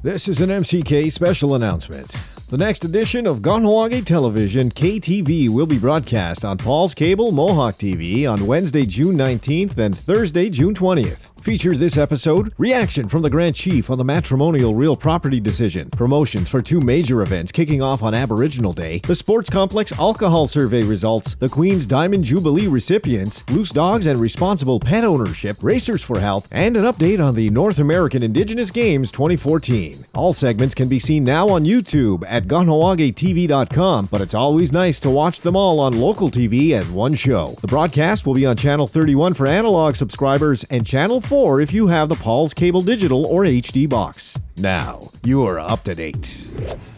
This is an MCK special announcement. The next edition of Kahnawake Television, KTV, will be broadcast on Paul's Cable Mohawk TV on Wednesday, June 19th and Thursday, June 20th. Features this episode, reaction from the Grand Chief on the matrimonial real property decision, promotions for two major events kicking off on Aboriginal Day, the Sports Complex Alcohol Survey results, the Queen's Diamond Jubilee recipients, loose dogs and responsible pet ownership, Racers for Health, and an update on the North American Indigenous Games 2014. All segments can be seen now on YouTube at KahnawakeTV.com, but it's always nice to watch them all on local TV as one show. The broadcast will be on Channel 31 for analog subscribers and Channel 4 if you have the Paul's Cable Digital or HD box. Now, you're up to date.